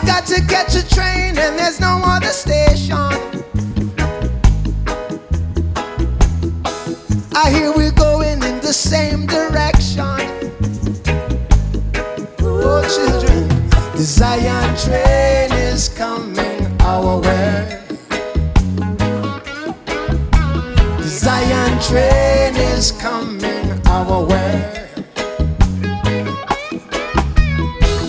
got to catch a train and there's no other station. I hear we're going in the same direction. Oh, children, the Zion train is coming our way. The Zion train is coming our way.